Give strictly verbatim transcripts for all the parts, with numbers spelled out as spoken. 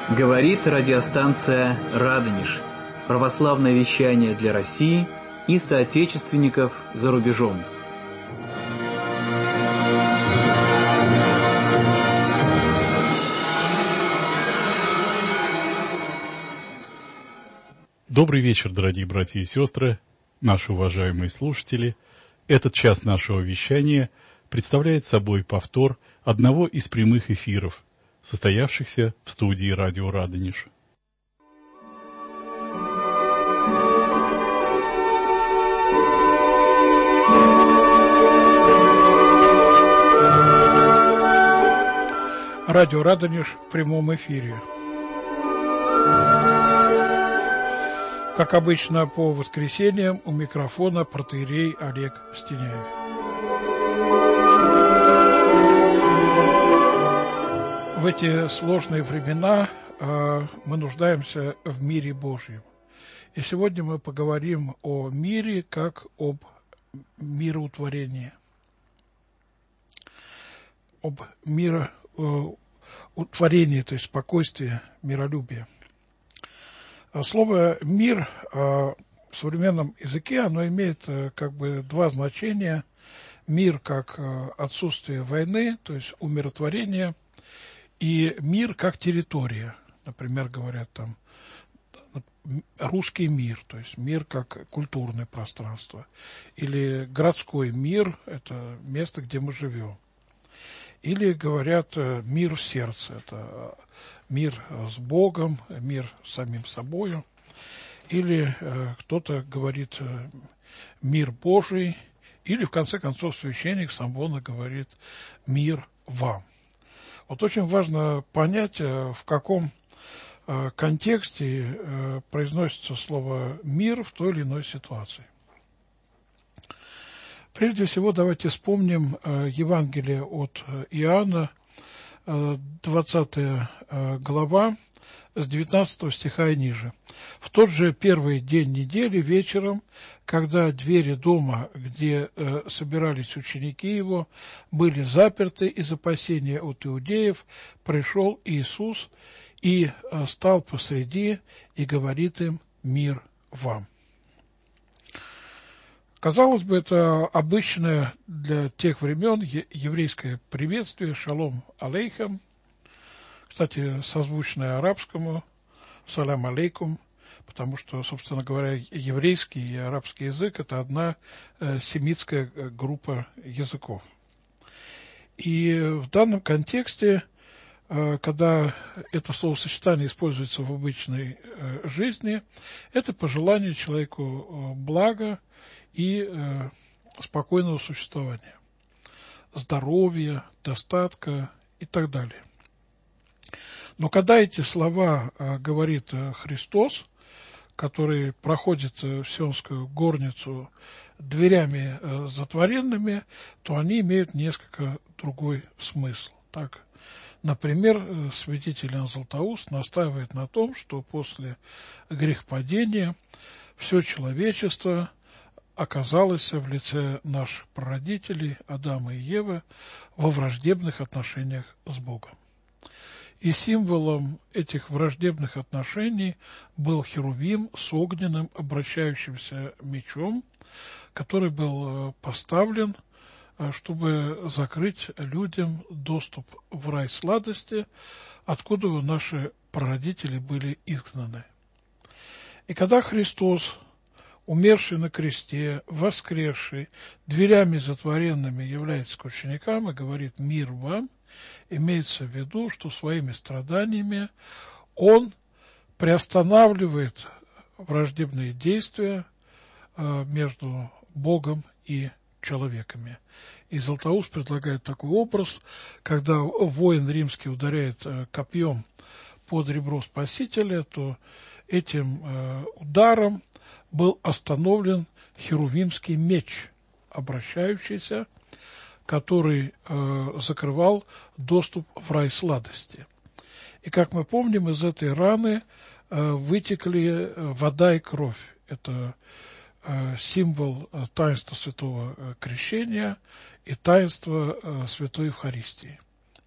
Говорит радиостанция «Радонеж». Православное вещание для России и соотечественников за рубежом. Добрый вечер, дорогие братья и сестры, наши уважаемые слушатели. Этот час нашего вещания представляет собой повтор одного из прямых эфиров, состоявшихся в студии радио «Радонеж». Радио «Радонеж» в прямом эфире. Как обычно, по воскресеньям у микрофона протоиерей Олег Стеняев. В эти сложные времена э, мы нуждаемся в мире Божьем. И сегодня мы поговорим о мире как об мироутворении. Об мироутворении, то есть спокойствии, миролюбии. Слово «мир» в современном языке, оно имеет как бы два значения. Мир как отсутствие войны, то есть умиротворение, и мир как территория. Например, говорят там русский мир, то есть мир как культурное пространство. Или городской мир, это место, где мы живем. Или говорят мир в сердце, это мир с Богом, мир с самим собою. Или э, кто-то говорит э, мир Божий. Или, в конце концов, священник Самвона говорит мир вам. Вот очень важно понять, э, в каком э, контексте э, произносится слово «мир» в той или иной ситуации. Прежде всего, давайте вспомним э, Евангелие от Иоанна, двадцатая глава, с девятнадцатого стиха и ниже. В тот же первый день недели вечером, когда двери дома, где э, собирались ученики его, были заперты из опасения от иудеев, пришел Иисус и э, стал посреди и говорит им: «Мир вам». Казалось бы, это обычное для тех времен еврейское приветствие «Шалом алейхам», кстати, созвучное арабскому «Салям алейкум», потому что, собственно говоря, еврейский и арабский язык – это одна э, семитская группа языков. И в данном контексте, э, когда это словосочетание используется в обычной э, жизни, это пожелание человеку э, блага и э, спокойного существования, здоровья, достатка и так далее. Но когда эти слова э, говорит э, Христос, который проходит э, в Сионскую горницу дверями э, затворенными, то они имеют несколько другой смысл. Так, например, э, святитель Иоанн Златоуст настаивает на том, что после грехопадения все человечество оказалось в лице наших прародителей Адама и Евы во враждебных отношениях с Богом. И символом этих враждебных отношений был херувим с огненным обращающимся мечом, который был поставлен, чтобы закрыть людям доступ в рай сладости, откуда наши прародители были изгнаны. И когда Христос, умерший на кресте, воскресший, дверями затворенными является к ученикам и говорит «Мир вам», имеется в виду, что своими страданиями он приостанавливает враждебные действия э, между Богом и человеками. И Златоуст предлагает такой образ, когда воин римский ударяет э, копьем под ребро Спасителя, то этим э, ударом был остановлен херувимский меч, обращающийся, который э, закрывал доступ в рай сладости. И, как мы помним, из этой раны э, вытекли вода и кровь. Это э, символ э, таинства святого э, крещения и таинства э, святой Евхаристии.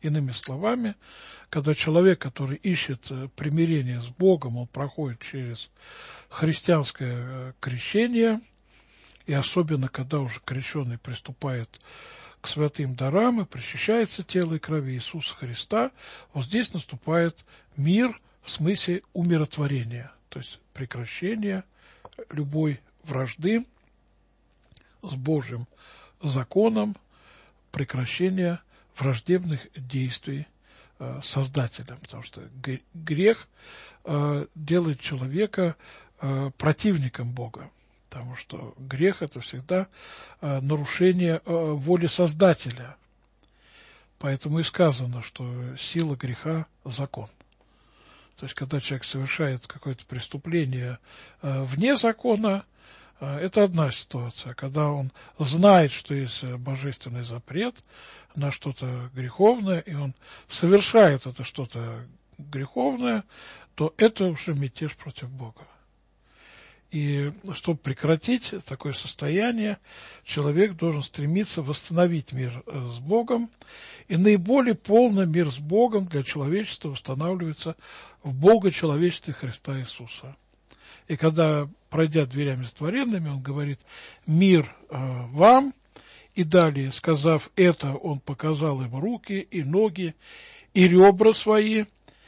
Иными словами, когда человек, который ищет примирение с Богом, он проходит через христианское крещение, и особенно, когда уже крещенный приступает к святым дарам и причащается тело и крови Иисуса Христа, вот здесь наступает мир в смысле умиротворения, то есть прекращение любой вражды с Божьим законом, прекращение враждебных действий э, Создателем, потому что грех э, делает человека э, противником Бога, потому что грех – это всегда э, нарушение э, воли Создателя. Поэтому и сказано, что сила греха – закон. То есть, когда человек совершает какое-то преступление э, вне закона, э, это одна ситуация. Когда он знает, что есть божественный запрет на что-то греховное, и он совершает это что-то греховное, то это уже мятеж против Бога. И чтобы прекратить такое состояние, человек должен стремиться восстановить мир с Богом. И наиболее полный мир с Богом для человечества устанавливается в Бога-человечестве Христа Иисуса. И когда, пройдя дверями сотворенными, он говорит «мир э, вам», и далее, сказав это, он показал им руки и ноги и ребра свои.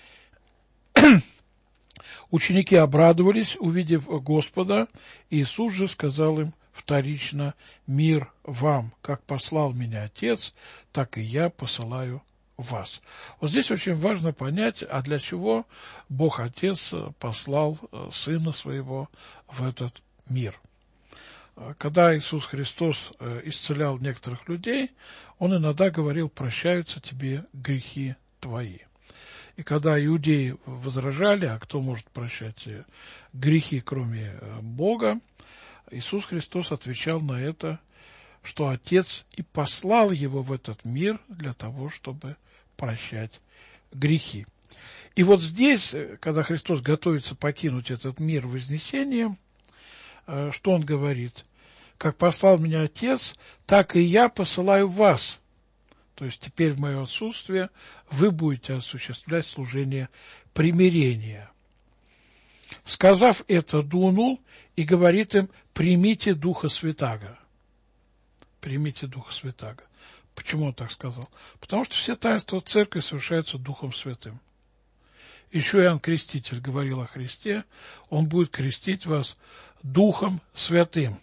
Ученики обрадовались, увидев Господа. Иисус же сказал им вторично: «Мир вам, как послал меня Отец, так и я посылаю вас». Вот здесь очень важно понять, а для чего Бог Отец послал Сына Своего в этот мир. Когда Иисус Христос исцелял некоторых людей, Он иногда говорил: «Прощаются тебе грехи твои». И когда иудеи возражали, а кто может прощать грехи, кроме Бога, Иисус Христос отвечал на это, что Отец и послал Его в этот мир для того, чтобы прощать грехи. И вот здесь, когда Христос готовится покинуть этот мир вознесением, что Он говорит? «Как послал меня Отец, так и я посылаю вас». То есть теперь в мое отсутствие вы будете осуществлять служение примирения. Сказав это, дунул и говорит им: примите Духа Святаго. Примите Духа Святаго. Почему он так сказал? Потому что все таинства Церкви совершаются Духом Святым. Еще Иоанн Креститель говорил о Христе: Он будет крестить вас Духом Святым.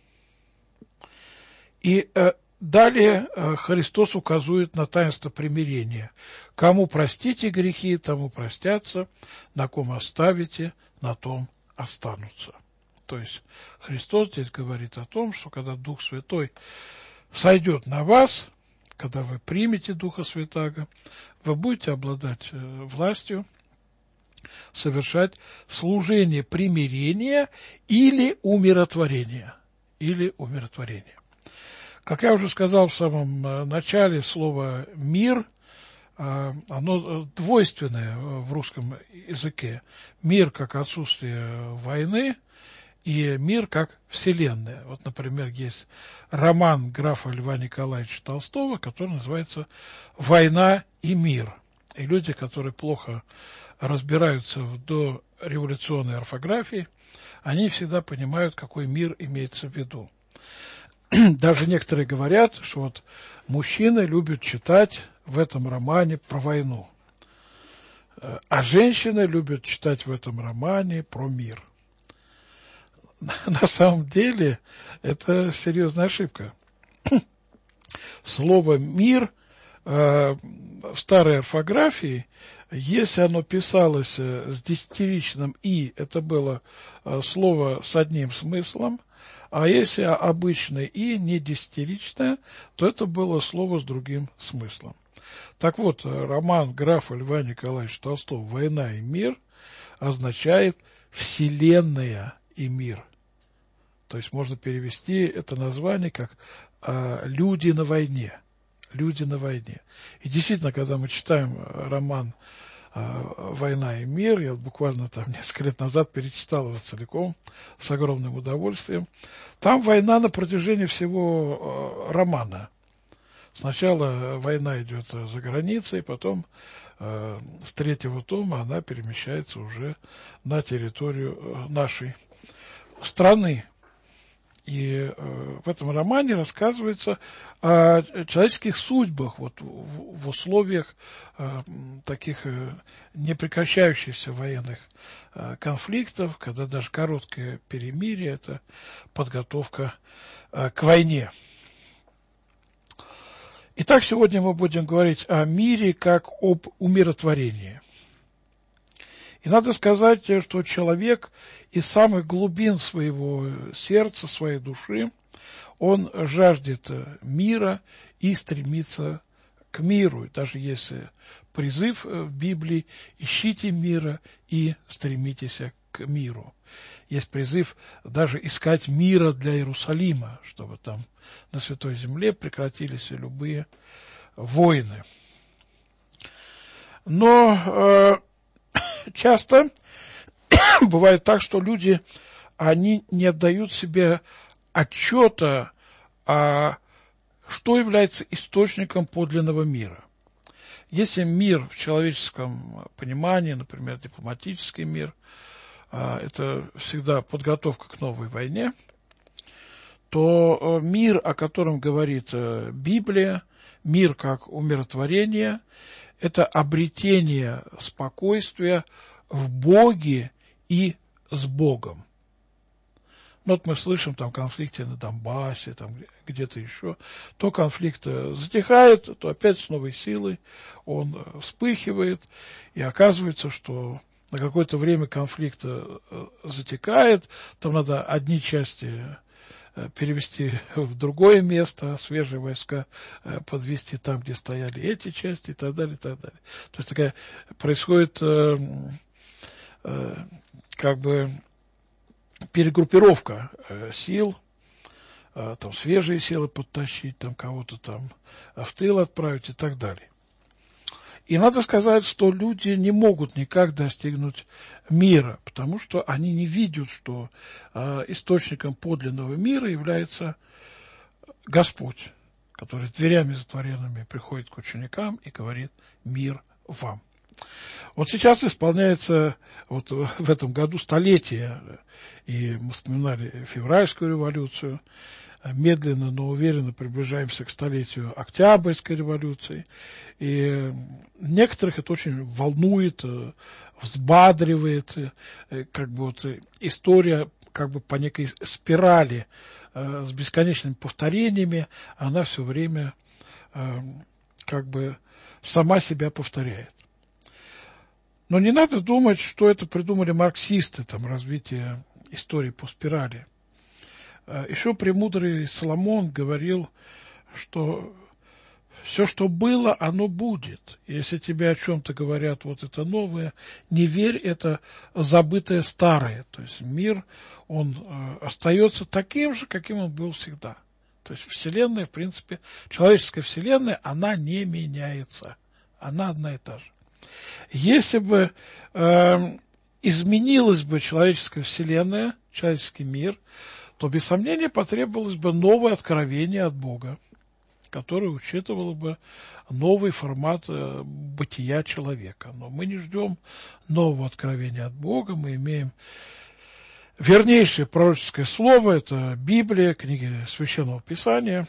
И э, далее Христос указывает на таинство примирения. Кому простите грехи, тому простятся, на ком оставите, на том останутся. То есть Христос здесь говорит о том, что когда Дух Святой сойдет на вас, когда вы примете Духа Святаго, вы будете обладать властью совершать служение примирения или умиротворения. Или умиротворения. Как я уже сказал в самом начале, слово «мир», оно двойственное в русском языке. Мир как отсутствие войны и мир как вселенная. Вот, например, есть роман графа Льва Николаевича Толстого, который называется «Война и мир». И люди, которые плохо разбираются в дореволюционной орфографии, они всегда понимают, какой мир имеется в виду. Даже некоторые говорят, что вот мужчины любят читать в этом романе про войну, а женщины любят читать в этом романе про мир. На самом деле это серьезная ошибка. Слово «мир» в старой орфографии, если оно писалось с десятиричным «и», это было слово с одним смыслом, а если обычное «и», не десятиричное, то это было слово с другим смыслом. Так вот, роман графа Льва Николаевича Толстого «Война и мир» означает «вселенная и мир». То есть можно перевести это название как «люди на войне». Люди на войне. И действительно, когда мы читаем роман «Война и мир», я буквально там несколько лет назад перечитал его целиком с огромным удовольствием, там война на протяжении всего романа. Сначала война идет за границей, потом э, с третьего тома она перемещается уже на территорию нашей страны. И э, в этом романе рассказывается о человеческих судьбах вот, в, в условиях э, таких э, непрекращающихся военных э, конфликтов, когда даже короткое перемирие – это подготовка э, к войне. Итак, сегодня мы будем говорить о мире как об умиротворении. И надо сказать, что человек из самых глубин своего сердца, своей души, он жаждет мира и стремится к миру. И даже если призыв в Библии «ищите мира и стремитесь к миру». Есть призыв даже искать мира для Иерусалима, чтобы там на Святой Земле прекратились любые войны. Но э, часто бывает так, что люди, они не отдают себе отчета, а что является источником подлинного мира. Если мир в человеческом понимании, например, дипломатический мир, это всегда подготовка к новой войне, то мир, о котором говорит Библия, мир как умиротворение, это обретение спокойствия в Боге и с Богом. Ну, вот мы слышим там конфликты на Донбассе, там где-то еще. То конфликт затихает, то опять с новой силой он вспыхивает, и оказывается, что на какое-то время конфликт затихает, там надо одни части перевести в другое место, свежие войска подвести там, где стояли эти части, и так далее, и так далее. То есть такая происходит э, э, как бы перегруппировка э, сил, э, там свежие силы подтащить, там кого-то там в тыл отправить и так далее. И надо сказать, что люди не могут никак достигнуть мира, потому что они не видят, что э, источником подлинного мира является Господь, который дверями затворенными приходит к ученикам и говорит: «Мир вам». Вот сейчас исполняется вот в этом году столетие, и мы вспоминали февральскую революцию, медленно, но уверенно приближаемся к столетию Октябрьской революции. И некоторых это очень волнует, взбадривает, как бы вот история как бы по некой спирали с бесконечными повторениями, она все время как бы сама себя повторяет. Но не надо думать, что это придумали марксисты, там, развитие истории по спирали. Еще премудрый Соломон говорил, что все, что было, оно будет. Если тебе о чем-то говорят, вот это новое, не верь, это забытое старое. То есть мир, он э, остается таким же, каким он был всегда. То есть Вселенная, в принципе, человеческая Вселенная, она не меняется. Она одна и та же. Если бы э, изменилась бы человеческая Вселенная, человеческий мир, то, без сомнения, потребовалось бы новое откровение от Бога, которое учитывало бы новый формат э, бытия человека. Но мы не ждем нового откровения от Бога, мы имеем вернейшее пророческое слово, это Библия, книги Священного Писания.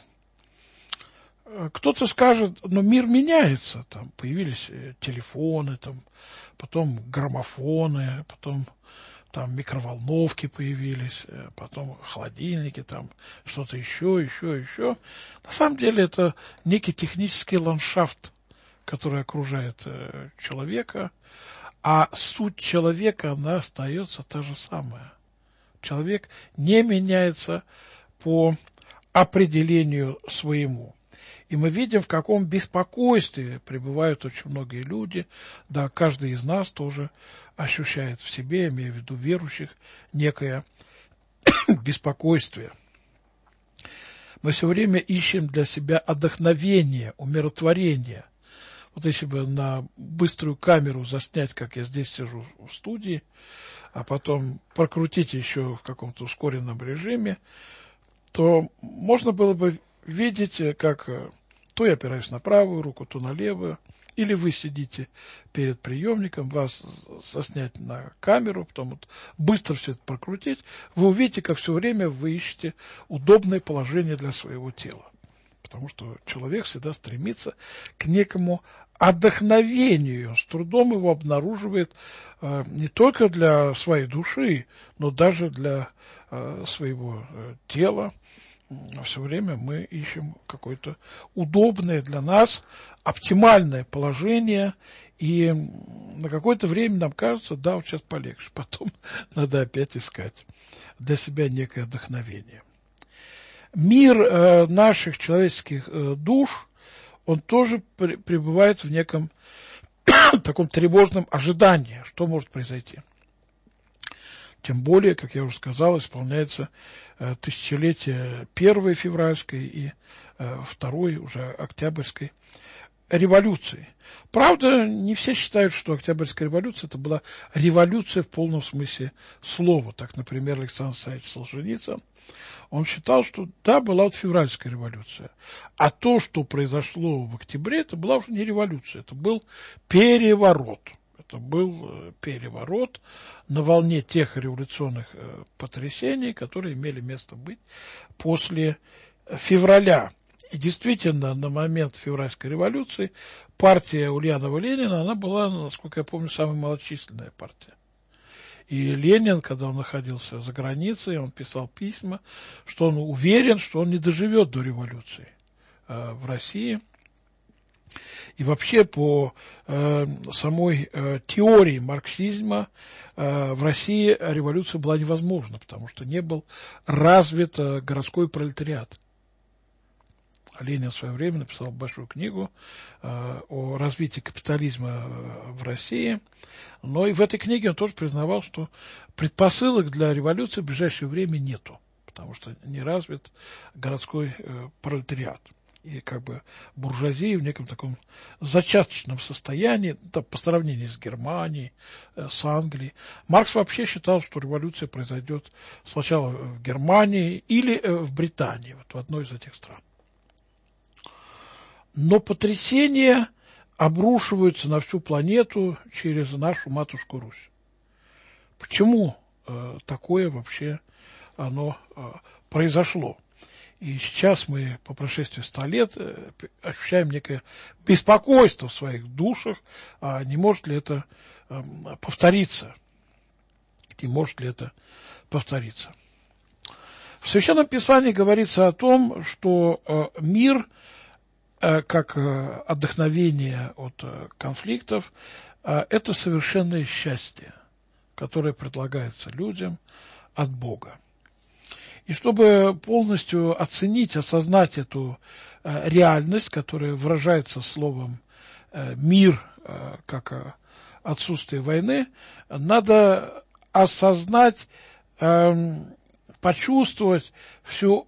Кто-то скажет, но мир меняется, там появились телефоны, там, потом граммофоны, потом там микроволновки появились, потом холодильники, там что-то еще, еще, еще. На самом деле это некий технический ландшафт, который окружает человека, а суть человека, она остается та же самая. Человек не меняется по определению своему. И мы видим, в каком беспокойстве пребывают очень многие люди. Да, каждый из нас тоже ощущает в себе, имея в виду верующих, некое беспокойствие. Мы все время ищем для себя отдохновение, умиротворение. Вот если бы на быструю камеру заснять, как я здесь сижу в студии, а потом прокрутить еще в каком-то ускоренном режиме, то можно было бы видеть, как То я опираюсь на правую руку, то на левую. Или вы сидите перед приемником, вас заснять на камеру, потом вот быстро все это прокрутить. Вы увидите, как все время вы ищете удобное положение для своего тела. Потому что человек всегда стремится к некому отдохновению. Он с трудом его обнаруживает э, не только для своей души, но даже для э, своего э, тела. Все время мы ищем какое-то удобное для нас, оптимальное положение, и на какое-то время нам кажется, да, вот сейчас полегче, потом надо опять искать для себя некое вдохновение. Мир э, наших человеческих э, душ, он тоже при, пребывает в неком таком тревожном ожидании, что может произойти. Тем более, как я уже сказал, исполняется э, тысячелетие первой февральской и э, второй, уже октябрьской революции. Правда, не все считают, что Октябрьская революция это была революция в полном смысле слова. Так, например, Александр Исаевич Солженицын, он считал, что да, была вот февральская революция. А то, что произошло в октябре, это была уже не революция, это был переворот. Это был переворот на волне тех революционных потрясений, которые имели место быть после февраля. И действительно, на момент февральской революции партия Ульянова-Ленина, она была, насколько я помню, самая малочисленная партия. И Ленин, когда он находился за границей, он писал письма, что он уверен, что он не доживет до революции э, в России. И вообще по э, самой э, теории марксизма э, в России революция была невозможна, потому что не был развит э, городской пролетариат. Ленин в свое время написал большую книгу э, о развитии капитализма в России, но и в этой книге он тоже признавал, что предпосылок для революции в ближайшее время нету, потому что не развит городской э, пролетариат. И как бы буржуазия в неком таком зачаточном состоянии, да, по сравнению с Германией, э, с Англией. Маркс вообще считал, что революция произойдет сначала в Германии или э, в Британии, вот в одной из этих стран. Но потрясения обрушиваются на всю планету через нашу матушку Русь. Почему э, такое вообще оно э, произошло? И сейчас мы по прошествии ста лет э, ощущаем некое беспокойство в своих душах, а не может ли это э, повториться? Не может ли это повториться? В Священном Писании говорится о том, что э, мир как отдохновение от конфликтов, это совершенное счастье, которое предлагается людям от Бога. И чтобы полностью оценить, осознать эту реальность, которая выражается словом «мир», как отсутствие войны, надо осознать, почувствовать всю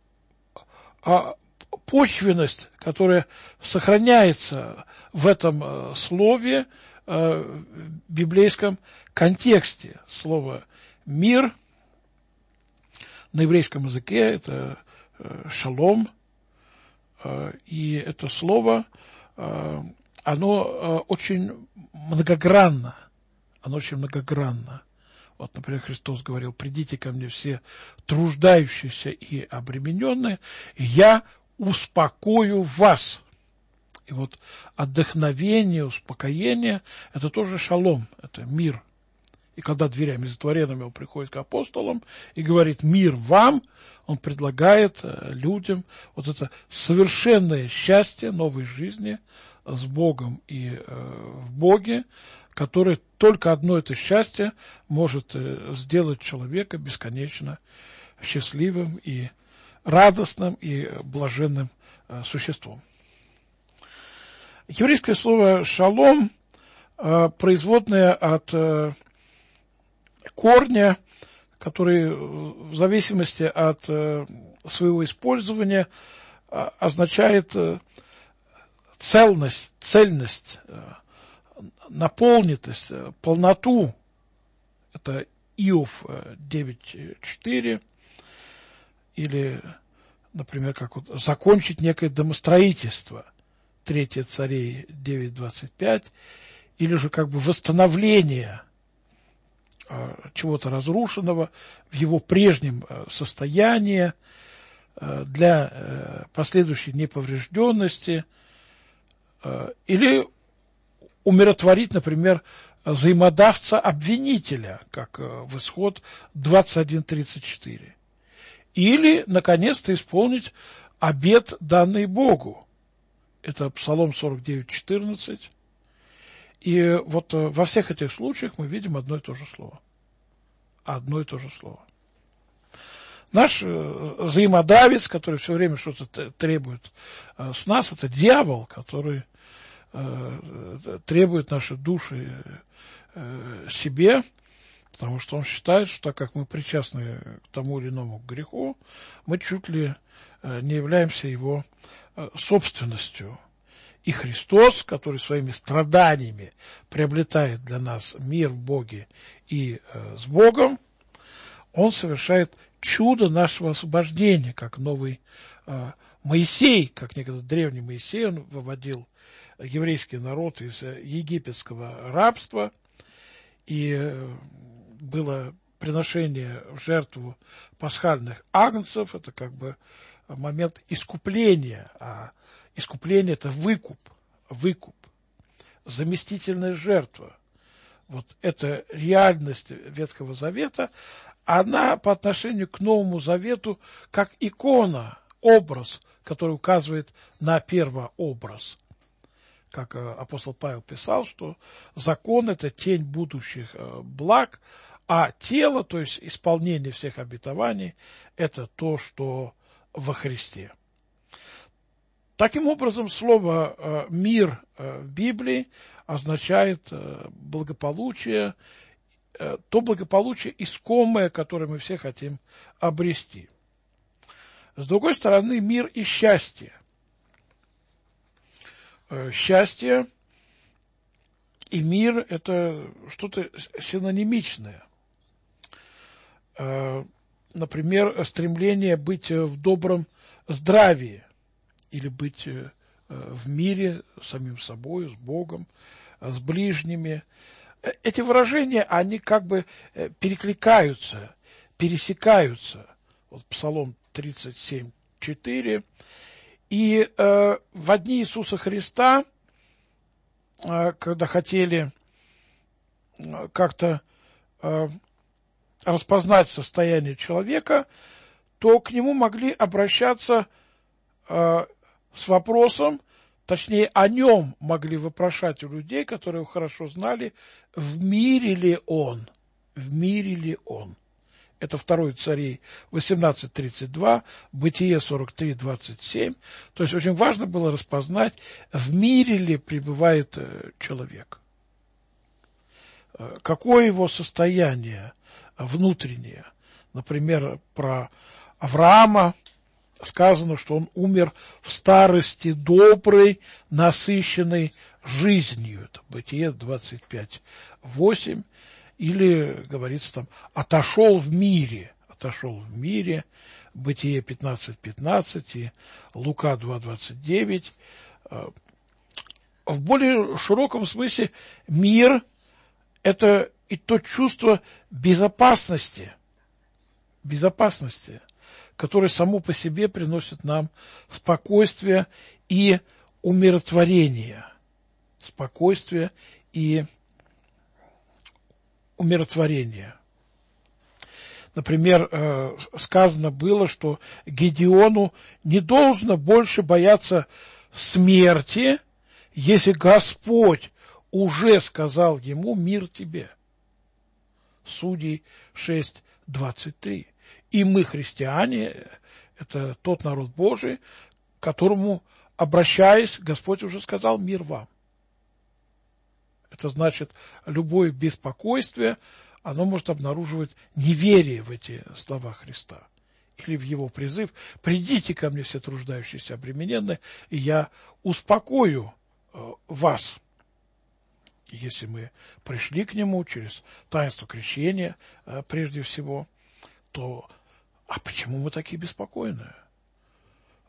почвенность, которая сохраняется в этом э, слове, э, в библейском контексте. Слово «мир» на еврейском языке – это э, «шалом», э, и это слово, э, оно э, очень многогранно, оно очень многогранно. Вот, например, Христос говорил: «Придите ко мне все труждающиеся и обремененные, и я успокою вас». И вот отдохновение, успокоение – это тоже шалом, это мир. И когда дверями затворенными он приходит к апостолам и говорит «мир вам», он предлагает людям вот это совершенное счастье новой жизни с Богом и э, в Боге, которое только одно это счастье может сделать человека бесконечно счастливым и радостным и блаженным э, существом. Еврейское слово «шалом» э, производное от э, корня, который в зависимости от э, своего использования э, означает э, цельность, цельность, э, наполнитость, э, полноту. Это Иов девять четыре. Или например, как вот закончить некое домостроительство, Третье Царей девять двадцать пять, или же как бы восстановление э, чего-то разрушенного в его прежнем э, состоянии э, для э, последующей неповрежденности, э, или умиротворить, например, взаимодавца-обвинителя, как э, в Исход двадцать один тридцать четыре. Или, наконец-то, исполнить обет, данный Богу. Это Псалом сорок девять четырнадцать. И вот во всех этих случаях мы видим одно и то же слово. Одно и то же слово. Наш взаимодавец, который все время что-то требует с нас, это дьявол, который требует наши души себе, потому что он считает, что так как мы причастны к тому или иному греху, мы чуть ли не являемся его собственностью. И Христос, который своими страданиями приобретает для нас мир в Боге и э, с Богом, он совершает чудо нашего освобождения, как новый э, Моисей, как некогда древний Моисей, он выводил еврейский народ из египетского рабства, и э, было приношение в жертву пасхальных агнцев, это как бы момент искупления, а искупление – это выкуп, выкуп, заместительная жертва. Вот эта реальность Ветхого Завета, она по отношению к Новому Завету как икона, образ, который указывает на первообраз. Как апостол Павел писал, что закон – это тень будущих благ, а тело, то есть исполнение всех обетований, это то, что во Христе. Таким образом, слово э, «мир» э, в Библии означает э, благополучие, э, то благополучие искомое, которое мы все хотим обрести. С другой стороны, мир и счастье. Э, счастье и мир – это что-то синонимичное. Э, например, стремление быть в добром здравии, или быть в мире с самим собой, с Богом, с ближними. Эти выражения, они как бы перекликаются, пересекаются. Вот Псалом тридцать семь четыре. И э, в дни Иисуса Христа, э, когда хотели как-то э, распознать состояние человека, то к нему могли обращаться э, с вопросом, точнее, о нем могли вопрошать у людей, которые его хорошо знали, в мире ли он, в мире ли он. Это второе Царей восемнадцать тридцать два, Бытие сорок три двадцать семь. То есть очень важно было распознать, в мире ли пребывает человек. Какое его состояние внутреннее. Например, про Авраама сказано, что он умер в старости доброй, насыщенной жизнью. Это Бытие двадцать пять восемь. Или, говорится там, отошел в мире. Отошел в мире. Бытие пятнадцать пятнадцать и Лука два двадцать девять. В более широком смысле мир – это и то чувство безопасности. Безопасности, которое само по себе приносит нам спокойствие и умиротворение. Спокойствие и умиротворение. Например, сказано было, что Гедеону не должно больше бояться смерти, если Господь уже сказал ему: мир тебе. Судей шесть двадцать три. И мы, христиане, это тот народ Божий, к которому, обращаясь, Господь уже сказал: мир вам. Это значит, любое беспокойствие, оно может обнаруживать неверие в эти слова Христа. Или в его призыв: придите ко мне, все труждающиеся, обремененные, и я успокою э, вас. Если мы пришли к нему через таинство крещения, э, прежде всего, то а почему мы такие беспокойные?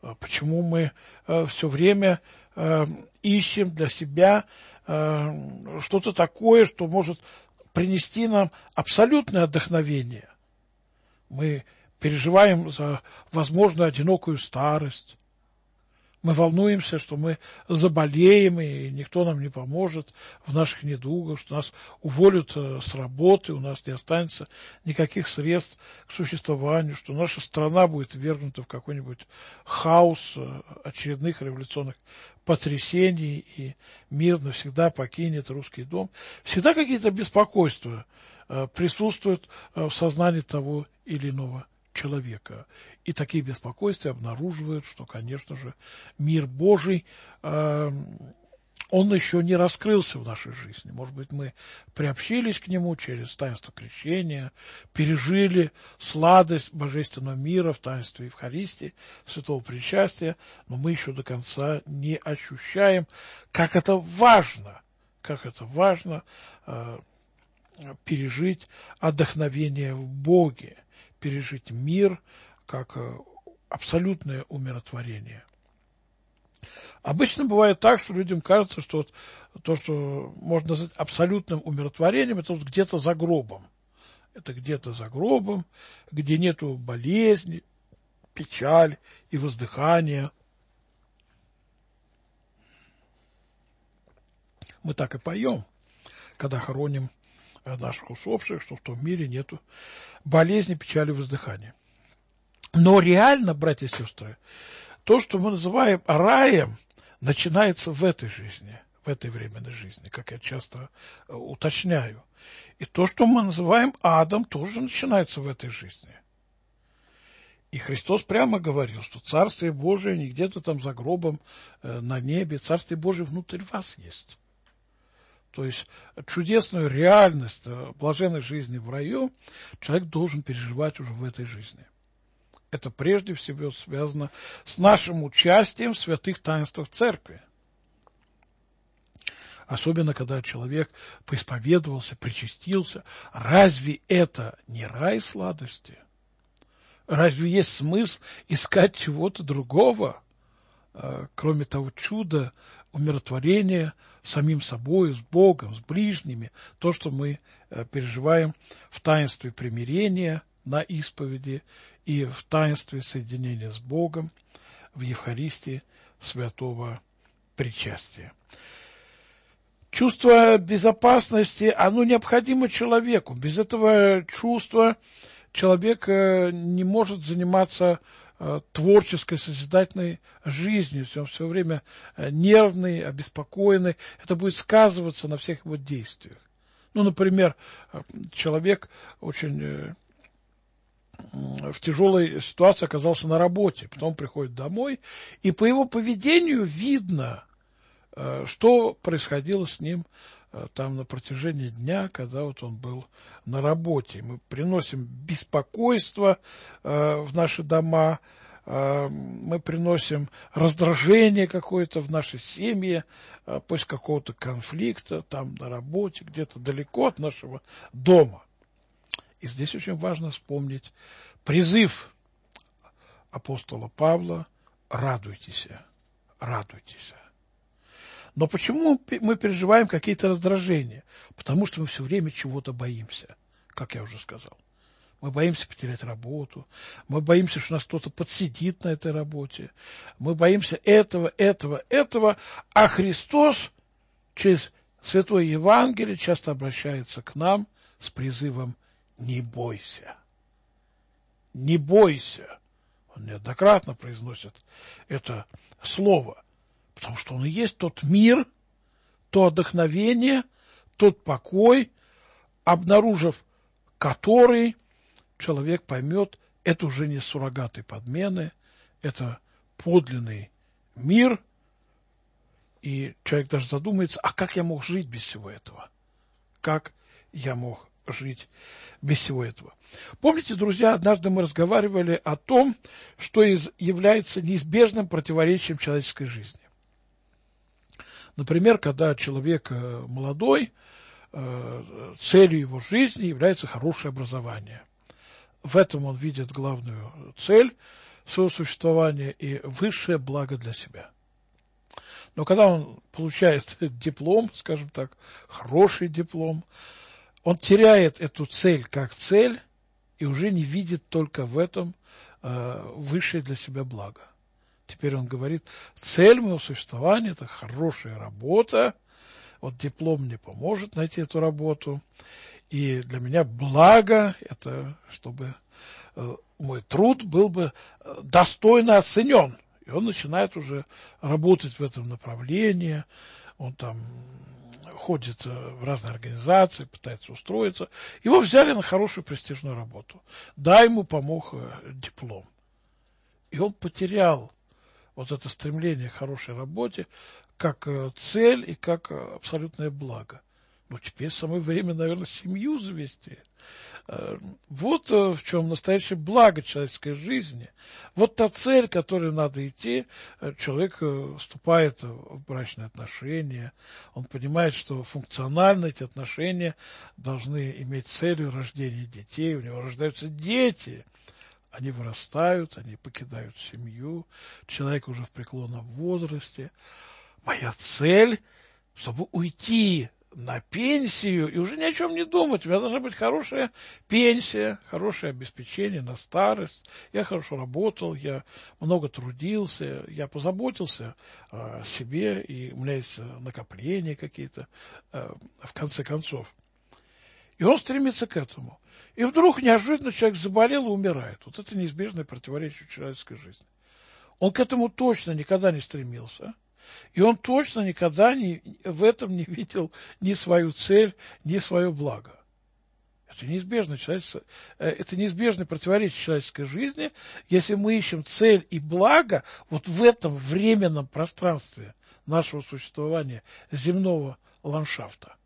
Почему мы э, все время э, ищем для себя э, что-то такое, что может принести нам абсолютное вдохновение? Мы переживаем за возможную одинокую старость. Мы волнуемся, что мы заболеем, и никто нам не поможет в наших недугах, что нас уволят с работы, у нас не останется никаких средств к существованию, что наша страна будет ввергнута в какой-нибудь хаос очередных революционных потрясений, и мир навсегда покинет русский дом. Всегда какие-то беспокойства присутствуют в сознании того или иного человека. И такие беспокойства обнаруживают, что, конечно же, мир Божий, э, он еще не раскрылся в нашей жизни. Может быть, мы приобщились к нему через таинство крещения, пережили сладость божественного мира в таинстве Евхаристии, святого причастия, но мы еще до конца не ощущаем, как это важно, как это важно э, пережить отдохновение в Боге, пережить мир как абсолютное умиротворение. Обычно бывает так, что людям кажется, что вот то, что можно назвать абсолютным умиротворением, это вот где-то за гробом. Это где-то за гробом, где нету болезни, печали и воздыхания. Мы так и поем, когда хороним наших усопших, что в том мире нету болезни, печали, воздыхания. Но реально, братья и сестры, то, что мы называем раем, начинается в этой жизни, в этой временной жизни, как я часто уточняю. И то, что мы называем адом, тоже начинается в этой жизни. И Христос прямо говорил, что Царствие Божие не где-то там за гробом э, на небе, Царствие Божие внутрь вас есть. То есть чудесную реальность блаженной жизни в раю человек должен переживать уже в этой жизни. Это прежде всего связано с нашим участием в святых таинствах церкви. Особенно, когда человек поисповедовался, причастился. Разве это не рай сладости? Разве есть смысл искать чего-то другого, кроме того чуда, умиротворения самим собой, с Богом, с ближними, то, что мы переживаем в таинстве примирения на исповеди и в таинстве соединения с Богом в Евхаристии святого причастия. Чувство безопасности, оно необходимо человеку. Без этого чувства человек не может заниматься творческой, созидательной жизнью. Если он все время нервный, обеспокоенный, это будет сказываться на всех его действиях. Ну, например, человек очень в тяжелой ситуации оказался на работе, потом приходит домой, и по его поведению видно, что происходило с ним там на протяжении дня, когда вот он был на работе. Мы приносим беспокойство в наши дома, мы приносим раздражение какое-то в нашей семье после какого-то конфликта, там на работе, где-то далеко от нашего дома. И здесь очень важно вспомнить призыв апостола Павла: радуйтесь, радуйтесь. Но почему мы переживаем какие-то раздражения? Потому что мы все время чего-то боимся, как я уже сказал. Мы боимся потерять работу, мы боимся, что нас кто-то подсидит на этой работе, мы боимся этого, этого, этого, а Христос через Святое Евангелие часто обращается к нам с призывом: не бойся, не бойся. Он неоднократно произносит это слово, потому что он и есть тот мир, то вдохновение, тот покой, обнаружив который, человек поймет, это уже не суррогаты подмены, это подлинный мир, и человек даже задумается: а как я мог жить без всего этого? Как я мог жить без всего этого? Помните, друзья, однажды мы разговаривали о том, что из, является неизбежным противоречием человеческой жизни. Например, когда человек молодой, целью его жизни является хорошее образование. В этом он видит главную цель, своего существования и высшее благо для себя. Но когда он получает диплом, скажем так, хороший диплом, он теряет эту цель как цель и уже не видит только в этом э, высшее для себя благо. Теперь он говорит, цель моего существования – это хорошая работа, вот диплом мне поможет найти эту работу, и для меня благо – это чтобы э, мой труд был бы достойно оценен. И он начинает уже работать в этом направлении, он там ходит в разные организации, пытается устроиться. Его взяли на хорошую престижную работу. Да, ему помог диплом. И он потерял вот это стремление к хорошей работе как цель и как абсолютное благо. Ну, теперь самое время, наверное, семью завести. Вот в чем настоящее благо человеческой жизни. Вот та цель, к которой надо идти. Человек вступает в брачные отношения. Он понимает, что функционально эти отношения должны иметь целью рождения детей. У него рождаются дети. Они вырастают, они покидают семью. Человек уже в преклонном возрасте. Моя цель, чтобы уйти на пенсию и уже ни о чем не думать. У меня должна быть хорошая пенсия, хорошее обеспечение на старость. Я хорошо работал, я много трудился, я позаботился о себе, и у меня есть накопления какие-то, в конце концов. И он стремится к этому. И вдруг неожиданно человек заболел и умирает. Вот это неизбежное противоречие человеческой жизни. Он к этому точно никогда не стремился. И он точно никогда не, в этом не видел ни свою цель, ни свое благо. Это неизбежно, это неизбежное противоречие человеческой жизни, если мы ищем цель и благо вот в этом временном пространстве нашего существования, земного ландшафта.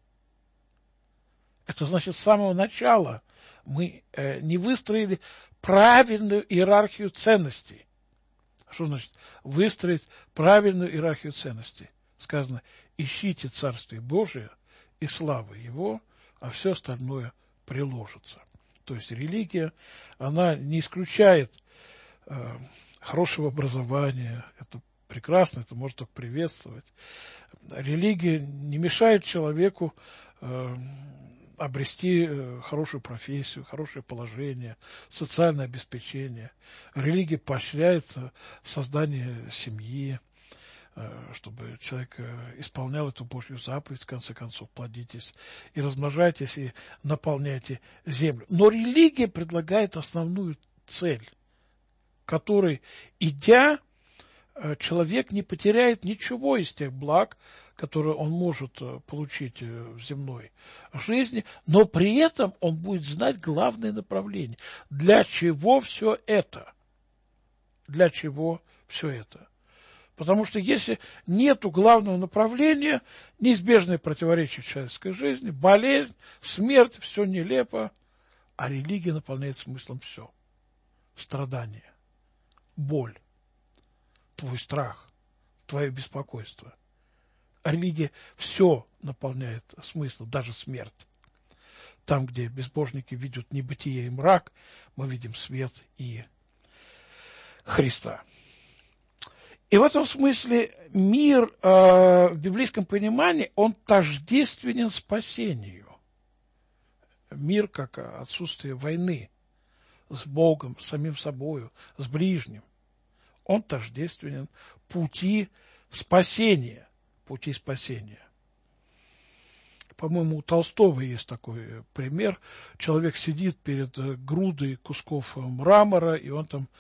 Это значит, с самого начала мы э, не выстроили правильную иерархию ценностей. Что значит выстроить правильную иерархию ценностей? Сказано, ищите Царствие Божие и славы Его, а все остальное приложится. То есть религия, она не исключает э, хорошего образования, это прекрасно, это можно только приветствовать. Религия не мешает человеку э, обрести хорошую профессию, хорошее положение, социальное обеспечение. Религия поощряет создание семьи, чтобы человек исполнял эту Божью заповедь, в конце концов, плодитесь и размножайтесь, и наполняйте землю. Но религия предлагает основную цель, которой, идя, человек не потеряет ничего из тех благ, которые он может получить в земной жизни, но при этом он будет знать главное направление. Для чего все это? Для чего все это? Потому что если нету главного направления, неизбежное противоречие человеческой жизни, болезнь, смерть, все нелепо, а религия наполняет смыслом все. Страдание, боль, твой страх, твое беспокойство. А религия все наполняет смыслом, даже смерть. Там, где безбожники видят небытие и мрак, мы видим свет и Христа. И в этом смысле мир э, в библейском понимании, он тождественен спасению. Мир как отсутствие войны с Богом, с самим собою, с ближним. Он тождественен пути спасения. Пути спасения. По-моему, у Толстого есть такой пример. Человек сидит перед грудой кусков мрамора, и он там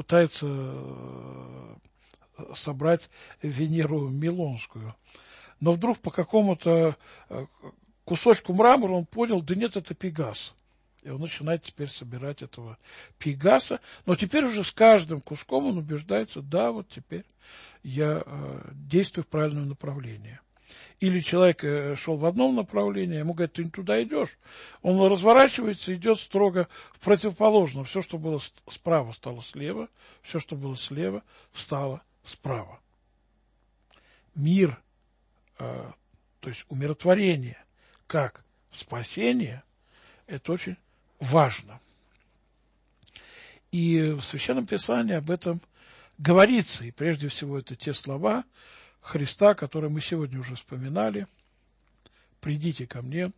пытается собрать Венеру Милонскую. Но вдруг по какому-то кусочку мрамора он понял, да нет, это Пегас. И он начинает теперь собирать этого Пегаса. Но теперь уже с каждым куском он убеждается, да, вот теперь я э, действую в правильном направлении. Или человек э, шел в одном направлении, ему говорят, ты не туда идешь. Он разворачивается, идет строго в противоположном. Все, что было справа, стало слева. Все, что было слева, стало справа. Мир, э, то есть умиротворение, как спасение, это очень важно. И в Священном Писании об этом говорится. И прежде всего это те слова Христа, которые мы сегодня уже вспоминали. «Придите ко мне,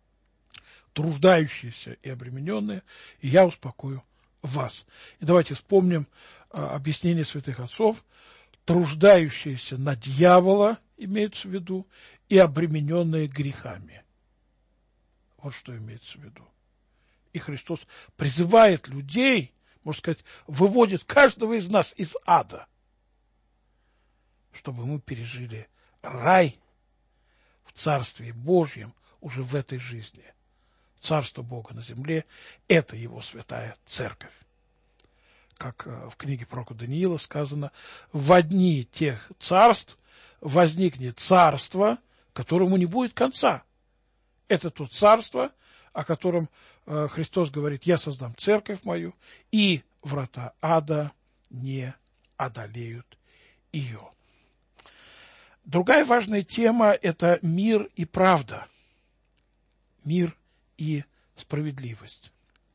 труждающиеся и обремененные, и я успокою вас». И давайте вспомним а, объяснение святых отцов. Труждающиеся на дьявола, имеется в виду, и обремененные грехами. Вот что имеется в виду. И Христос призывает людей, можно сказать, выводит каждого из нас из ада, чтобы мы пережили рай в Царстве Божьем уже в этой жизни. Царство Бога на земле – это Его святая Церковь. Как в книге пророка Даниила сказано, во дни тех царств возникнет царство, которому не будет конца. Это то царство, о котором Христос говорит: я создам церковь мою, и врата ада не одолеют ее. Другая важная тема – это мир и правда. Мир и справедливость.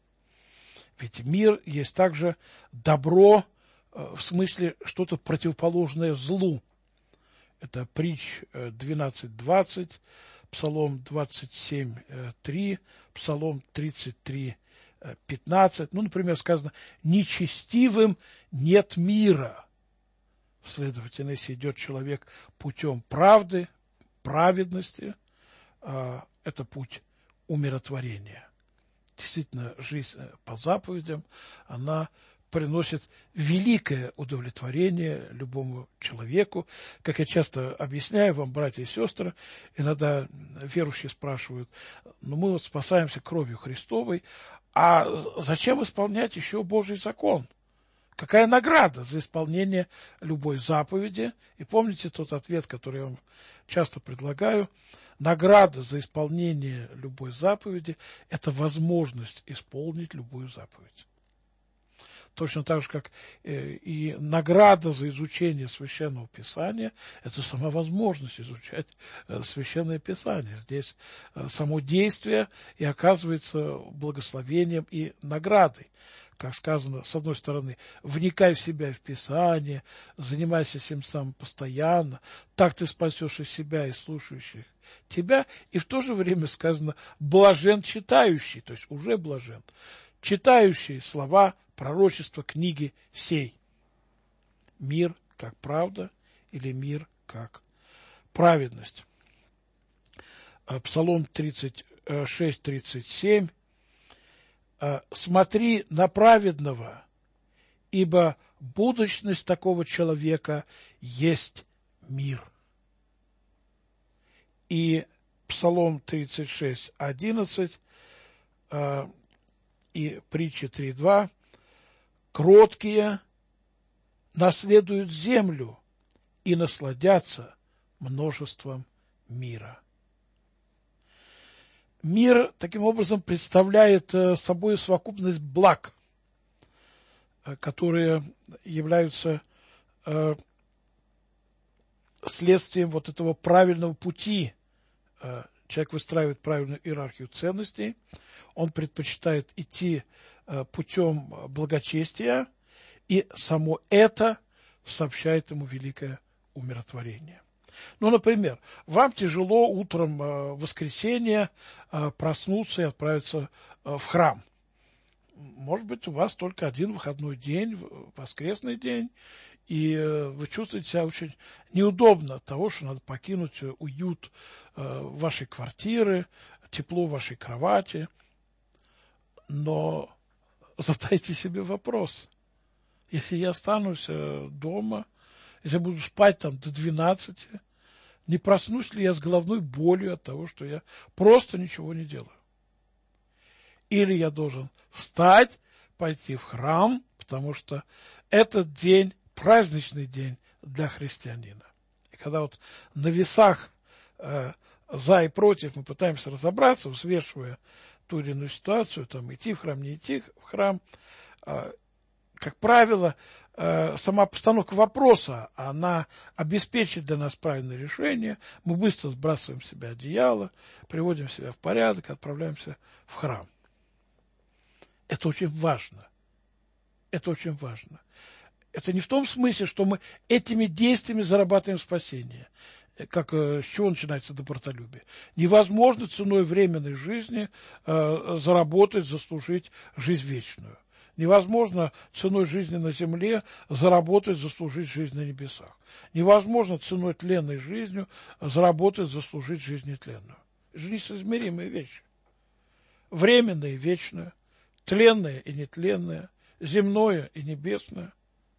Ведь мир есть также добро, в смысле что-то противоположное злу. Это Притч двенадцать двадцать, Псалом двадцать семь три, Псалом тридцать три пятнадцать. Ну, например, сказано: «Нечестивым нет мира». Следовательно, если идет человек путем правды, праведности, это путь умиротворения. Действительно, жизнь по заповедям, она приносит великое удовлетворение любому человеку. Как я часто объясняю вам, братья и сестры, иногда верующие спрашивают: ну мы вот спасаемся кровью Христовой, а зачем исполнять еще Божий закон? Какая награда за исполнение любой заповеди? И помните тот ответ, который я вам часто предлагаю: награда за исполнение любой заповеди – это возможность исполнить любую заповедь. Точно так же, как и награда за изучение Священного Писания – это сама возможность изучать Священное Писание. Здесь само действие и оказывается благословением и наградой. Как сказано, с одной стороны, вникай в себя в Писание, занимайся всем самым постоянно, так ты спасешь и себя, и слушающих тебя, и в то же время сказано: блажен читающий, то есть уже блажен, читающий слова пророчества книги сей. Мир как правда или мир как праведность. Псалом тридцать шесть тридцать семь. «Смотри на праведного, ибо будущность такого человека есть мир». И Псалом тридцать шесть одиннадцать э, и Притча три два. «Кроткие наследуют землю и насладятся множеством мира». Мир, таким образом, представляет собой совокупность благ, которые являются следствием вот этого правильного пути. Человек выстраивает правильную иерархию ценностей, он предпочитает идти путем благочестия, и само это сообщает ему великое умиротворение. Ну, например, вам тяжело утром в воскресенье проснуться и отправиться в храм. Может быть, у вас только один выходной день, воскресный день, и вы чувствуете себя очень неудобно от того, что надо покинуть уют вашей квартиры, тепло вашей кровати. Но задайте себе вопрос: если я останусь дома, если я буду спать там до двенадцати, не проснусь ли я с головной болью от того, что я просто ничего не делаю? Или я должен встать, пойти в храм, потому что этот день праздничный день для христианина. И когда вот на весах э, за и против мы пытаемся разобраться, взвешивая ту или иную ситуацию, там идти в храм, не идти в храм, э, как правило, э, сама постановка вопроса, она обеспечит для нас правильное решение. Мы быстро сбрасываем с себя одеяло, приводим себя в порядок, отправляемся в храм. Это очень важно. Это очень важно. Это не в том смысле, что мы этими действиями зарабатываем спасение. Как, с чего начинается добротолюбие? Невозможно ценой временной жизни э, заработать, заслужить жизнь вечную. Невозможно ценой жизни на земле заработать, заслужить жизнь на небесах. Невозможно ценой тленной жизнью заработать, заслужить жизнь нетленную. Это же несоизмеримые вещи. Временное и вечное, тленное и нетленное, земное и небесное.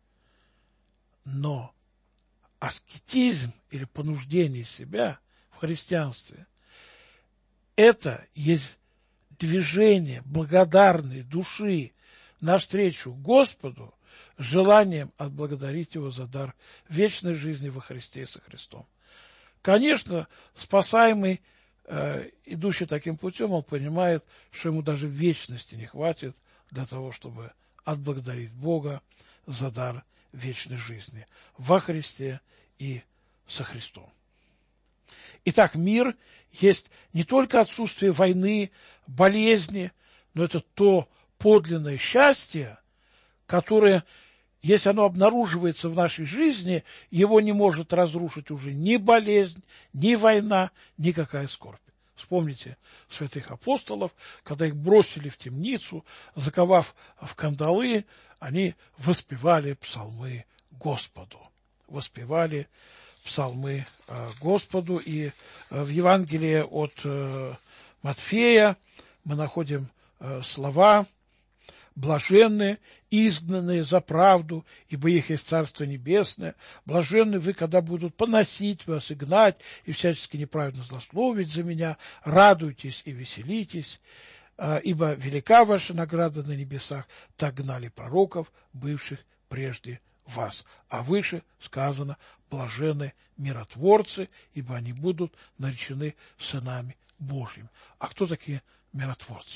Но аскетизм или понуждение себя в христианстве – это есть движение благодарной души навстречу Господу с желанием отблагодарить Его за дар вечной жизни во Христе и со Христом. Конечно, спасаемый, э, идущий таким путем, он понимает, что ему даже вечности не хватит для того, чтобы отблагодарить Бога за дар вечной жизни во Христе и со Христом. Итак, мир есть не только отсутствие войны, болезни, но это то подлинное счастье, которое, если оно обнаруживается в нашей жизни, его не может разрушить уже ни болезнь, ни война, никакая скорбь. Вспомните святых апостолов, когда их бросили в темницу, заковав в кандалы, они воспевали псалмы Господу. Воспевали псалмы Господу. И в Евангелии от Матфея мы находим слова: «Блаженны изгнанные за правду, ибо их есть Царство Небесное. Блаженны вы, когда будут поносить вас и гнать, и всячески неправедно злословить за меня. Радуйтесь и веселитесь, ибо велика ваша награда на небесах. Так гнали пророков, бывших прежде вас». А выше сказано: блаженны миротворцы, ибо они будут наречены сынами Божьими. А кто такие миротворцы?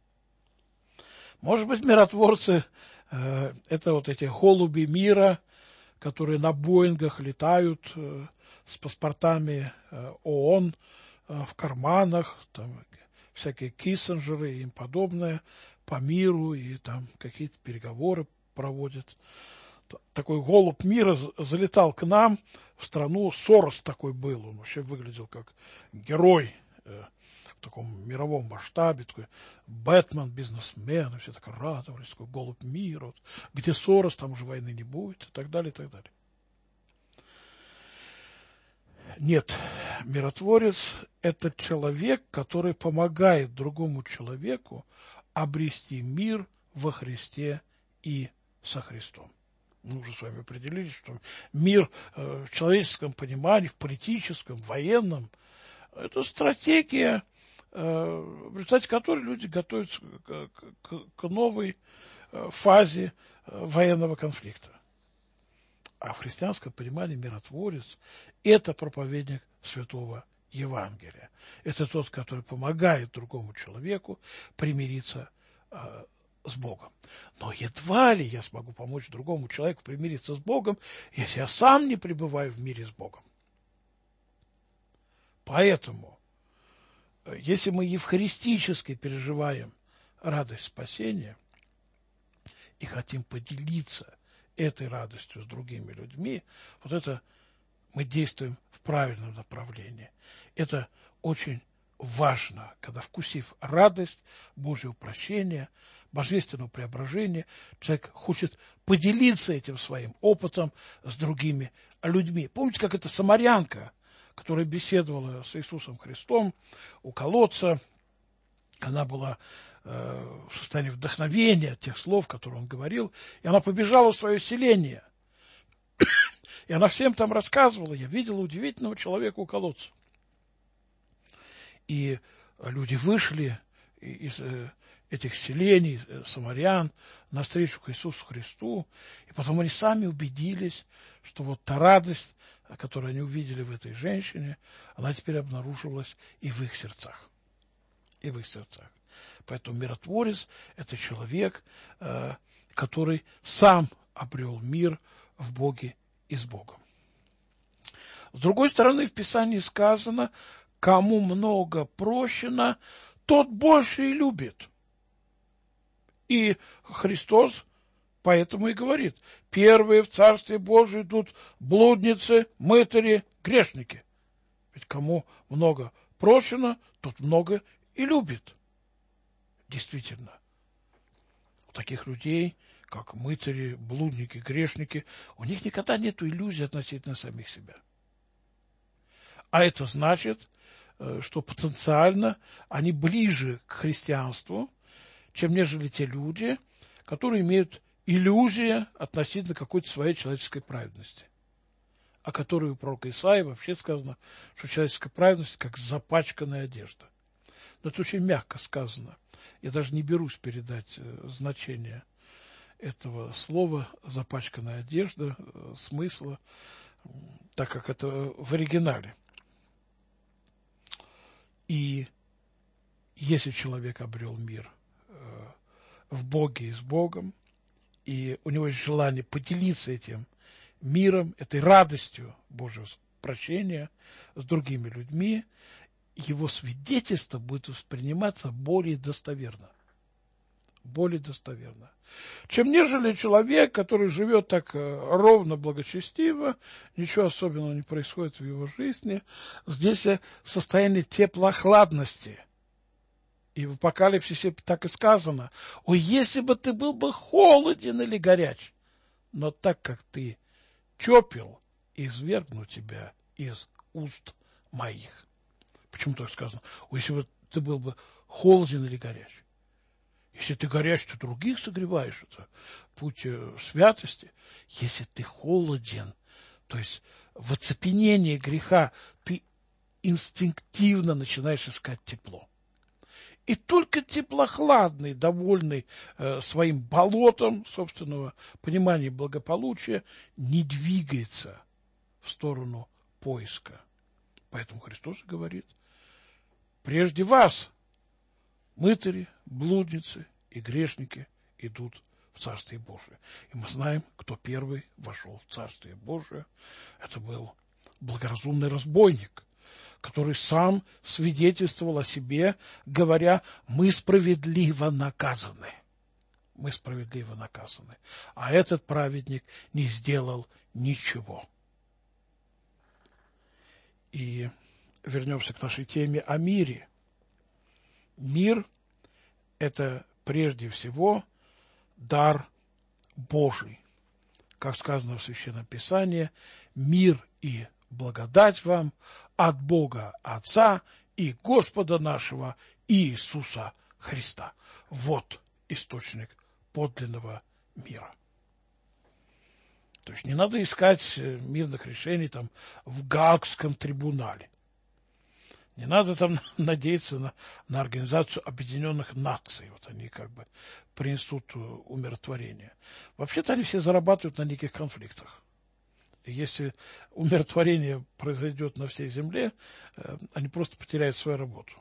Может быть, миротворцы э, это вот эти голуби мира, которые на Боингах летают э, с паспортами э, ООН э, в карманах, там всякие Киссинджеры и им подобное по миру, и там какие-то переговоры проводят. Такой голубь мира залетал к нам в страну. Сорос такой был, он вообще выглядел как герой э, в таком мировом масштабе, такой Бэтмен, бизнесмен, и все так радовались, такой голубь мира. Вот, где Сорос, там уже войны не будет, и так далее, и так далее. Нет, миротворец – это человек, который помогает другому человеку обрести мир во Христе и со Христом. Мы уже с вами определились, что мир э, в человеческом понимании, в политическом, военном – это стратегия, э, в результате которой люди готовятся к, к, к новой э, фазе э, военного конфликта. А в христианском понимании миротворец – это проповедник Святого Евангелия. Это тот, который помогает другому человеку примириться э, с Богом. Но едва ли я смогу помочь другому человеку примириться с Богом, если я сам не пребываю в мире с Богом. Поэтому, если мы евхаристически переживаем радость спасения и хотим поделиться этой радостью с другими людьми, вот это мы действуем в правильном направлении. Это очень важно, когда, вкусив радость Божьего прощения, божественного преображения, человек хочет поделиться этим своим опытом с другими людьми. Помните, как эта самарянка, которая беседовала с Иисусом Христом у колодца, она была э, в состоянии вдохновения от тех слов, которые он говорил, и она побежала в свое селение. И она всем там рассказывала: я видела удивительного человека у колодца. И люди вышли из этих селений, самарян, навстречу к Иисусу Христу, и потом они сами убедились, что вот та радость, которую они увидели в этой женщине, она теперь обнаруживалась и в их сердцах. И в их сердцах. Поэтому миротворец – это человек, который сам обрел мир в Боге и с Богом. С другой стороны, в Писании сказано: кому много прощено, тот больше и любит. И Христос Поэтому и говорит, первые в Царстве Божие идут блудницы, мытари, грешники. Ведь кому много прощено, тот много и любит. Действительно, у таких людей, как мытари, блудники, грешники, у них никогда нет иллюзий относительно самих себя. А это значит, что потенциально они ближе к христианству, чем нежели те люди, которые имеют иллюзия относительно какой-то своей человеческой праведности, о которой у пророка Исаии вообще сказано, что человеческая праведность как запачканная одежда. Но это очень мягко сказано. Я даже не берусь передать значение этого слова «запачканная одежда», смысла, так как это в оригинале. И если человек обрел мир э, в Боге и с Богом, и у него есть желание поделиться этим миром, этой радостью Божьего прощения с другими людьми, его свидетельство будет восприниматься более достоверно. Более достоверно. Чем нежели человек, который живет так ровно, благочестиво, ничего особенного не происходит в его жизни. Здесь состояние теплохладности. И в Апокалипсисе так и сказано: «О, если бы ты был бы холоден или горяч, но так как ты тепел, извергну тебя из уст моих». Почему так сказано? О, если бы ты был бы холоден или горяч. Если ты горяч, то других согреваешь. Это путь святости. Если ты холоден, то есть в оцепенении греха, ты инстинктивно начинаешь искать тепло. И только теплохладный, довольный э, своим болотом собственного понимания и благополучия, не двигается в сторону поиска. Поэтому Христос говорит: прежде вас мытари, блудницы и грешники идут в Царствие Божие. И мы знаем, кто первый вошел в Царствие Божие. Это был благоразумный разбойник, который сам свидетельствовал о себе, говоря: мы справедливо наказаны. Мы справедливо наказаны. А этот праведник не сделал ничего. И вернемся к нашей теме о мире. Мир – это прежде всего дар Божий. Как сказано в Священном Писании: мир и благодать вам от Бога Отца и Господа нашего Иисуса Христа. Вот источник подлинного мира. То есть не надо искать мирных решений там в Гаагском трибунале. Не надо там надеяться на, на Организацию Объединенных Наций. Вот они как бы принесут умиротворение. Вообще-то они все зарабатывают на неких конфликтах. И если умиротворение произойдет на всей земле, они просто потеряют свою работу.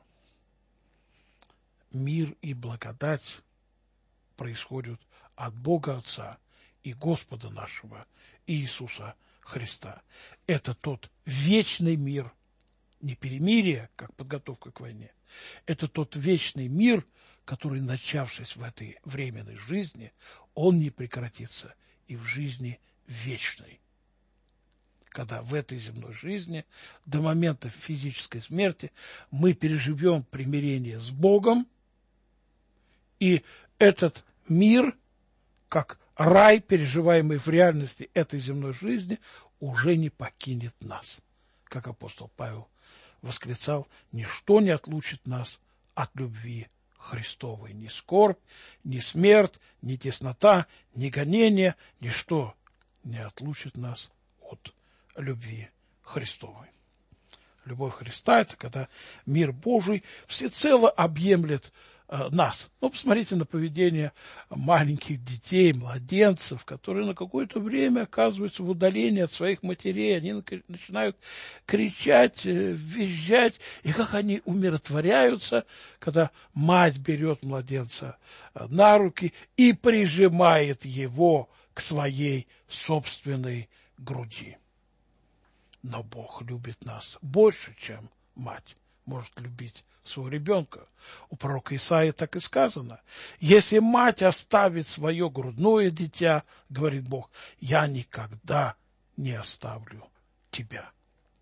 Мир и благодать происходят от Бога Отца и Господа нашего Иисуса Христа. Это тот вечный мир, не перемирие, как подготовка к войне. Это тот вечный мир, который, начавшись в этой временной жизни, он не прекратится и в жизни вечной. Когда в этой земной жизни до момента физической смерти мы переживем примирение с Богом, и этот мир, как рай, переживаемый в реальности этой земной жизни, уже не покинет нас. Как апостол Павел восклицал: ничто не отлучит нас от любви Христовой. Ни скорбь, ни смерть, ни теснота, ни гонение, ничто не отлучит нас от любви Христовой. Любовь Христа – это когда мир Божий всецело объемлет э, нас. Ну, посмотрите на поведение маленьких детей, младенцев, которые на какое-то время оказываются в удалении от своих матерей. Они начинают кричать, э, визжать, и как они умиротворяются, когда мать берет младенца э, на руки и прижимает его к своей собственной груди. Но Бог любит нас больше, чем мать может любить своего ребенка. У пророка Исаии так и сказано. Если мать оставит свое грудное дитя, говорит Бог, я никогда не оставлю тебя.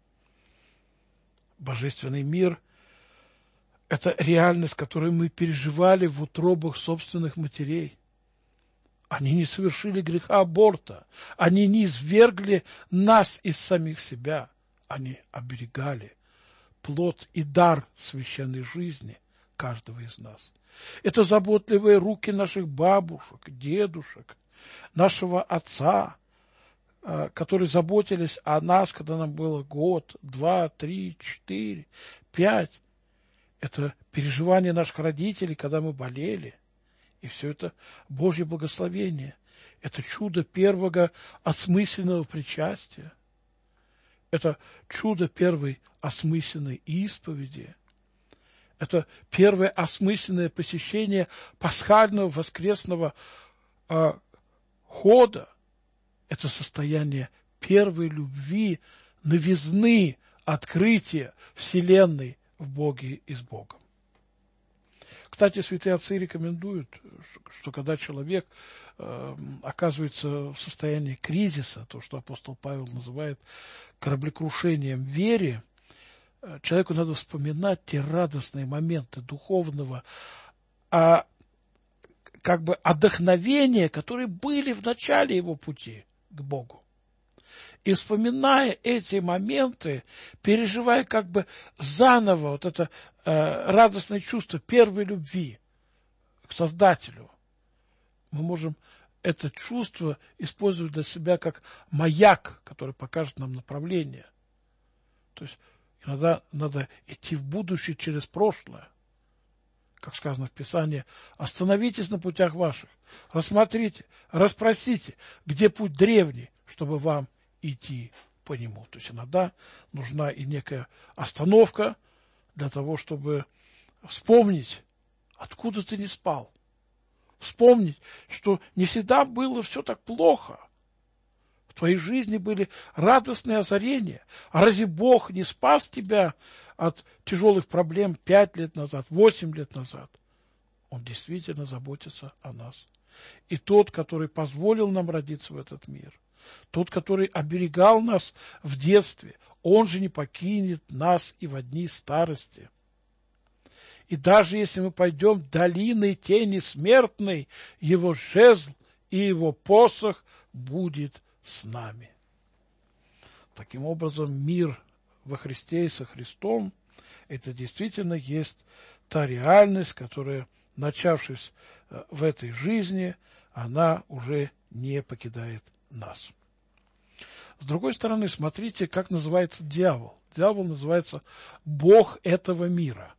Божественный мир – это реальность, которую мы переживали в утробах собственных матерей. Они не совершили греха аборта. Они не извергли нас из самих себя. Они оберегали плод и дар священной жизни каждого из нас. Это заботливые руки наших бабушек, дедушек, нашего отца, которые заботились о нас, когда нам было год, два, три, четыре, пять. Это переживание наших родителей, когда мы болели. И все это Божье благословение. Это чудо первого осмысленного причастия. Это чудо первой осмысленной исповеди. Это первое осмысленное посещение пасхального воскресного э, хода. Это состояние первой любви, новизны, открытия Вселенной в Боге и с Богом. Кстати, святые отцы рекомендуют, что, что когда человек э, оказывается в состоянии кризиса, то, что апостол Павел называет кораблекрушением в вере, э, человеку надо вспоминать те радостные моменты духовного а, как бы отдохновения, которые были в начале его пути к Богу. И вспоминая эти моменты, переживая как бы заново вот это э, радостное чувство первой любви к Создателю, мы можем это чувство использовать для себя как маяк, который покажет нам направление. То есть иногда надо идти в будущее через прошлое. Как сказано в Писании, остановитесь на путях ваших, рассмотрите, расспросите, где путь древний, чтобы вам идти по нему. То есть иногда нужна и некая остановка для того, чтобы вспомнить, откуда ты не спал. Вспомнить, что не всегда было все так плохо. В твоей жизни были радостные озарения. А разве Бог не спас тебя от тяжелых проблем пять лет назад, восемь лет назад? Он действительно заботится о нас. И тот, который позволил нам родиться в этот мир, тот, который оберегал нас в детстве, он же не покинет нас и в дни старости. И даже если мы пойдем долиной тени смертной, его жезл и его посох будет с нами. Таким образом, мир во Христе и со Христом – это действительно есть та реальность, которая, начавшись в этой жизни, она уже не покидает нас. С другой стороны, смотрите, как называется дьявол. Дьявол называется Бог этого мира.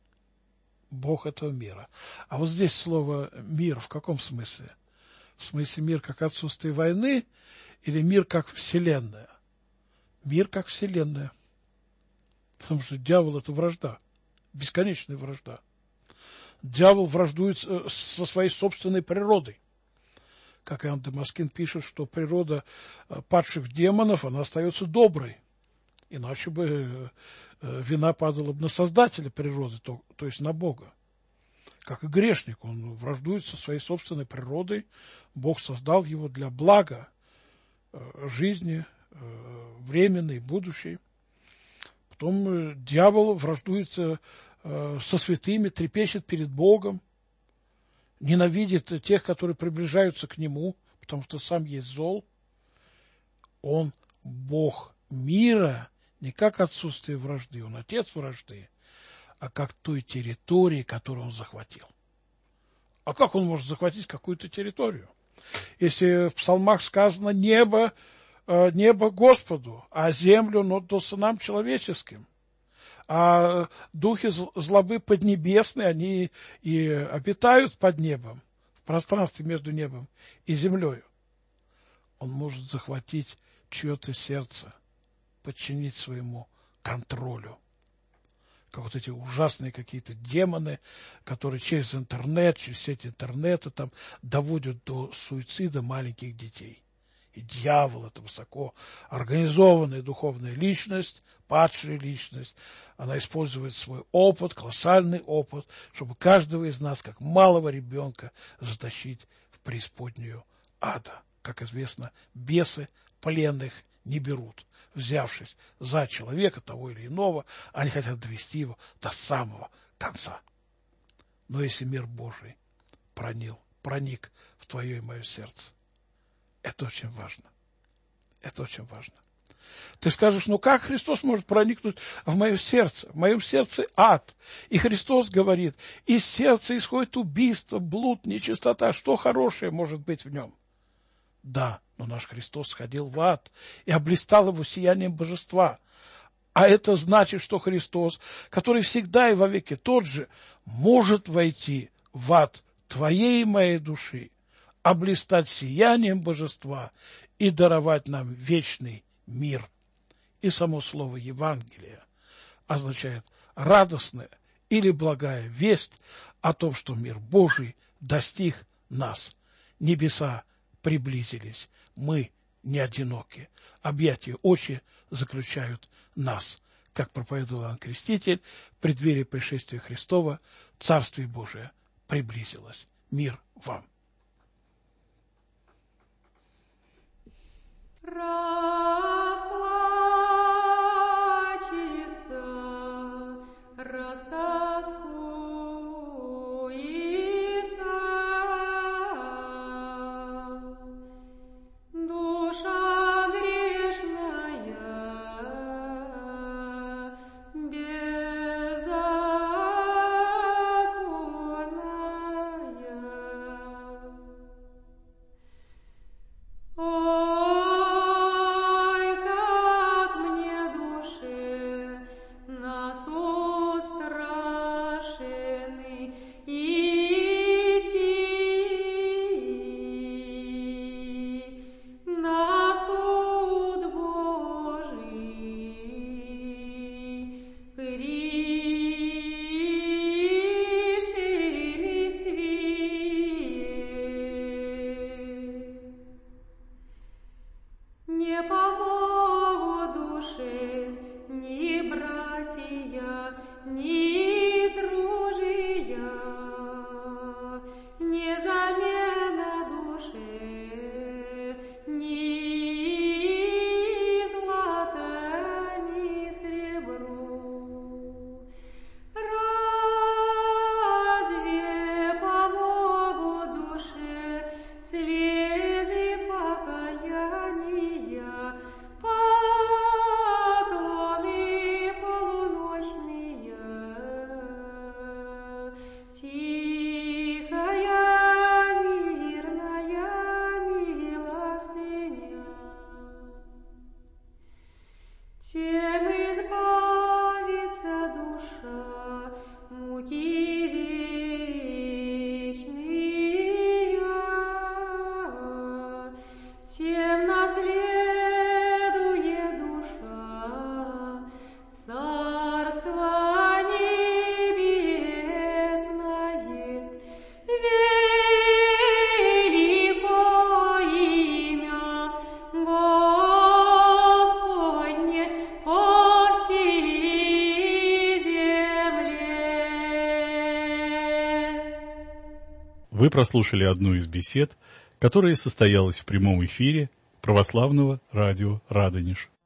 Бог этого мира. А вот здесь слово «мир» в каком смысле? В смысле мир как отсутствие войны или мир как вселенная? Мир как вселенная. Потому что дьявол – это вражда, бесконечная вражда. Дьявол враждует со своей собственной природой. Как Иоанн Дамаскин пишет, что природа падших демонов, она остается доброй. Иначе бы вина падала бы на Создателя природы, то, то есть на Бога. Как и грешник, он враждует со своей собственной природой. Бог создал его для блага жизни, временной, будущей. Потом дьявол враждует со святыми, трепещет перед Богом, ненавидит тех, которые приближаются к нему, потому что сам есть зол. Он Бог мира, не как отсутствие вражды, он отец вражды, а как той территории, которую он захватил. А как он может захватить какую-то территорию? Если в псалмах сказано «небо, небо Господу, а землю но до сынам человеческим». А духи злобы поднебесные, они и обитают под небом, в пространстве между небом и землей. Он может захватить чье-то сердце, подчинить своему контролю. Как вот эти ужасные какие-то демоны, которые через интернет, через сеть интернета там доводят до суицида маленьких детей. И дьявол – это высоко организованная духовная личность, падшая личность. Она использует свой опыт, колоссальный опыт, чтобы каждого из нас, как малого ребенка, затащить в преисподнюю ада. Как известно, бесы пленных не берут. Взявшись за человека того или иного, они хотят довести его до самого конца. Но если мир Божий проник, проник в твое и мое сердце, это очень важно. Это очень важно. Ты скажешь, ну как Христос может проникнуть в мое сердце? В моем сердце ад. И Христос говорит, из сердца исходит убийство, блуд, нечистота. Что хорошее может быть в нем? Да, но наш Христос сходил в ад и облистал его сиянием божества. А это значит, что Христос, который всегда и вовеки тот же, может войти в ад твоей и моей души, облистать сиянием божества и даровать нам вечный мир. И само слово Евангелие означает радостная или благая весть о том, что мир Божий достиг нас. Небеса приблизились, мы не одиноки. Объятия очи заключают нас. Как проповедовал Иоанн Креститель, в преддверии пришествия Христова Царствие Божие приблизилось. Мир вам. Расплачется, растаскуется душа грешная, беззаконная. Ой, как мне душе на суд страшный идти, на суд Божий пришелись две. Не помогут душе ни братья, ни друзья, не замена душе, ни злато, ни серебро. Разве помогут душе слезы покаяния, поклоны полуночные, тихая, мирная милостыня? Тем избавится душа муки вечные, тем наследует душа Царство Небесное. Велико имя Господне по всей земле. Вы прослушали одну из бесед, которая состоялась в прямом эфире православного радио «Радонеж».